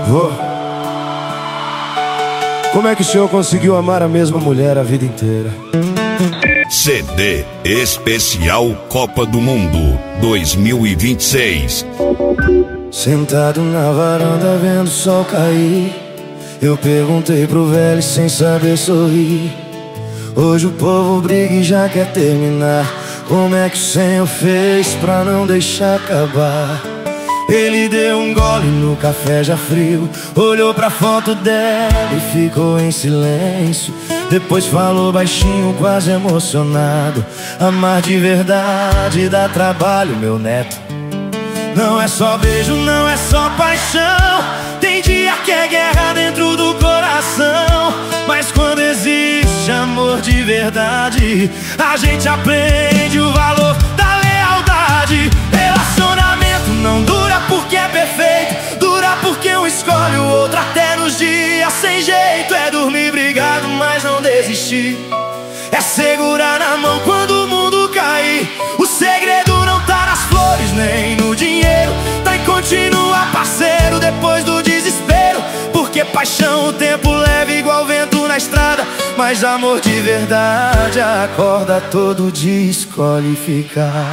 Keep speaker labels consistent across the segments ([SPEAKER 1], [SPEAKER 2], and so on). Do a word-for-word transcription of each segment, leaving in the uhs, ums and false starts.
[SPEAKER 1] Vô, como é que o senhor conseguiu amar a mesma mulher a vida inteira?
[SPEAKER 2] C D Especial Copa do Mundo dois mil e vinte e seis.
[SPEAKER 1] Sentado na varanda vendo o sol cair, eu perguntei pro velho sem saber sorrir. Hoje o povo briga e já quer terminar. Como é que o Senhor fez pra não deixar acabar? Ele deu um gole no café já frio, olhou pra foto dela e ficou em silêncio. Depois falou baixinho, quase emocionado: amar de verdade dá trabalho, meu neto. Não é só beijo, não é só paixão. Tem dia que é guerra dentro do coração. Mas quando existe amor de verdade, a gente aprende o valor da lealdade. Relacionamento não dura porque é perfeito, dura porque um escolhe o outro até nos dias sem jeito. É dormir brigado, mas não desistir. É segurar na mão quando o mundo cair. O segredo não tá nas flores nem no dinheiro, tá em continuar parceiro depois do desespero. Porque paixão o tempo leva igual vento na estrada, mas amor de verdade acorda todo dia e escolhe ficar.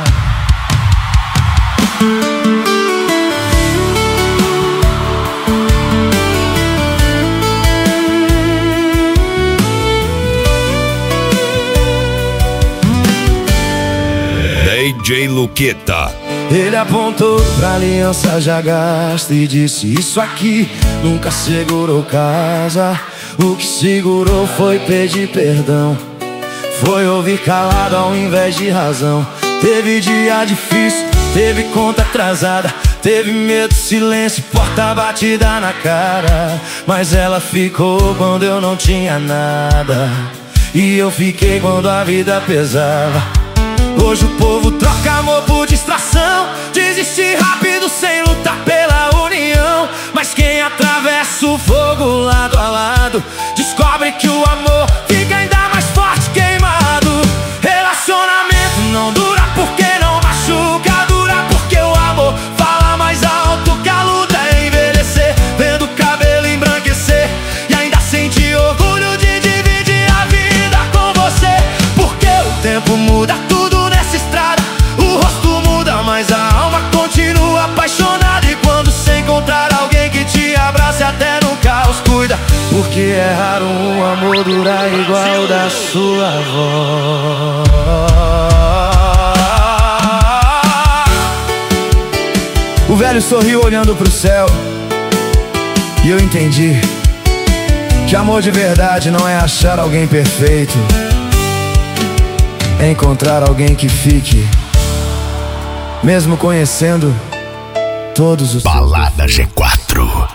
[SPEAKER 2] D J Luqueta.
[SPEAKER 1] Ele apontou pra aliança já gasta e disse: isso aqui nunca segurou casa. O que segurou foi pedir perdão, foi ouvir calado ao invés de razão. Teve dia difícil, teve conta atrasada, teve medo, silêncio, porta batida na cara. Mas ela ficou quando eu não tinha nada, e eu fiquei quando a vida pesava. Hoje o povo troca amor por distração, desiste rápido sem lutar pela união. Mas quem atravessa o fogo lado a lado descobre que o amor fica ainda mais forte queimado. Relacionamento não dura porque não machuca, dura porque o amor fala mais alto que a luta é envelhecer, vendo o cabelo embranquecer e ainda sentir orgulho de dividir a vida com você. Porque o tempo muda tudo nessa estrada, o rosto muda, mas a alma continua apaixonada. E quando você encontrar alguém que te abrace até no caos, cuida, porque é raro um amor durar igual da sua avó. O velho sorriu olhando pro céu, e eu entendi que amor de verdade não é achar alguém perfeito, é encontrar alguém que fique, mesmo conhecendo todos os
[SPEAKER 2] Balada G quatro.